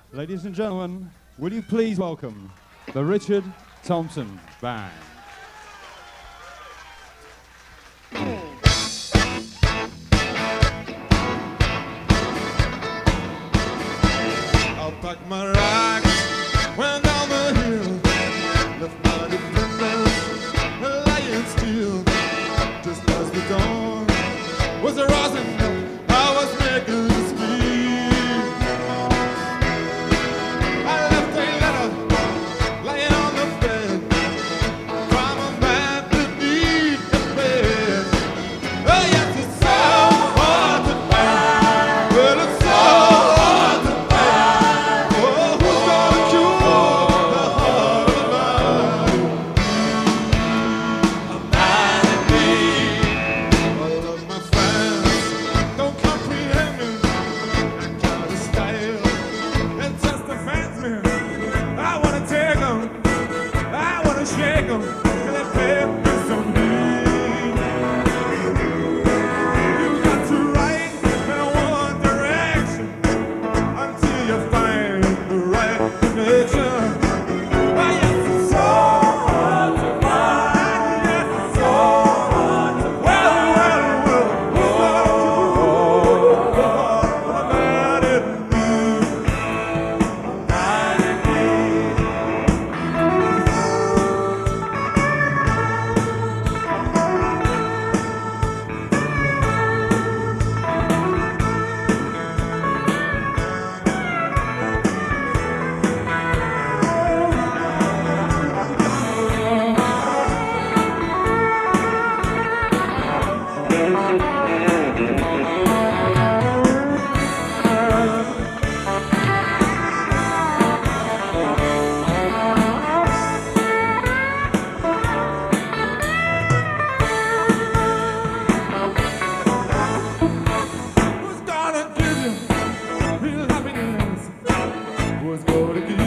Ladies and gentlemen, will you please welcome the Richard Thompson Band. I'll pack my rocks, went down the hill, left my defenders lying still. Just as the dawn was rising up, I was making a speed. I left a letter lying on the bed from a man beneath the bed. Oh yes, it's so hard to find. Well, it's so hard to find. Oh, who's gonna cure the heart of mine? I'm 90. All of my fans don't comprehend me. That kind of style, it just offends me. I wanna take 'em, I wanna shake 'em, till they pay me some mean. You got to write in one direction until you find the right connection. Why yes, it's so hard to find. Yes, it's so hard to find. Well, who's gonna cure the heart of a man in need? Who's gonna give you real happiness? Who's gonna give